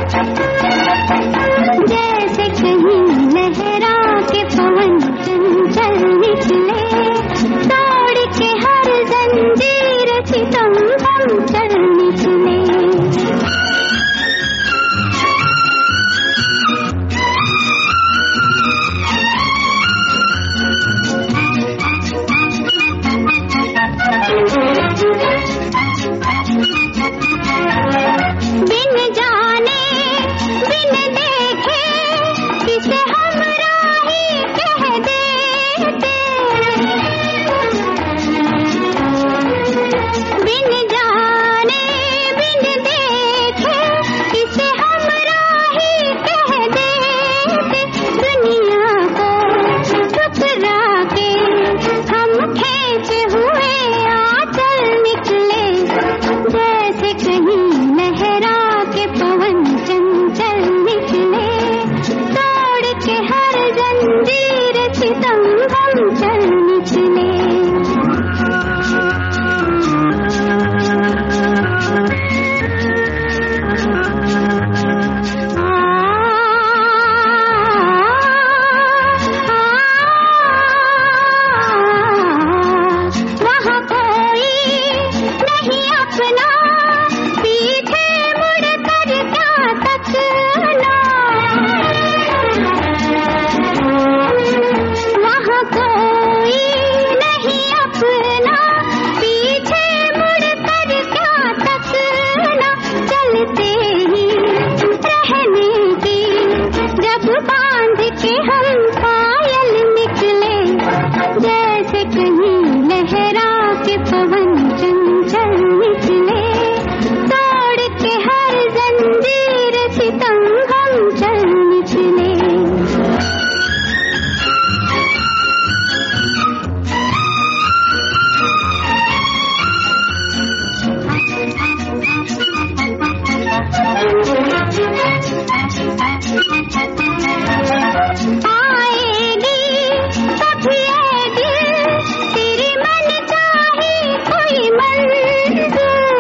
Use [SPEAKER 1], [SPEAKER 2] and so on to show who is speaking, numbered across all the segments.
[SPEAKER 1] जैसे कहीं लहरा के पवन चंचल निकले, तोड़ के हर जंजीर सितम हम चल निकले। बिन जाने बिन देखे किसे हम राही कह देते, बिन जाने बिन देखे किसे हम राही कह देते। दुनिया को ठुकरा के हम खींच हुए आंचल निकले, जैसे कहीं लहरा के पवन चंचल निकले, तोड़ के हर जंजीर सितम हम चल निकले। वहाँ कोई नहीं अपना, पीछे मुड़ कर क्या तकना। वहाँ कोई नहीं अपना, पीछे मुड़ कर क्या तकना। चलते ही रहने की जब बांध के हम पायल निकले, जैसे कहीं लहरा के पवन चंचल निकले, तोड़ के हर जंजीर सितम हम चल निकले। आएगी कभी ये दिल, तेरी मन चाहे कोई मंजिल।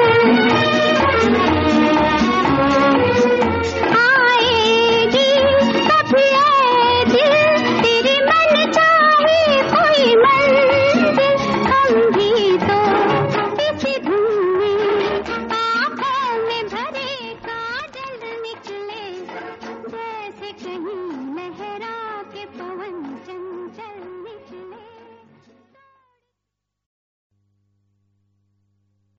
[SPEAKER 1] आएगी कभी ये दिल, तेरी मन चाहे कोई मंजिल। हम भी तो इसी धुन में आँखों में भरे काजल निकले, जैसे कहीं लहरा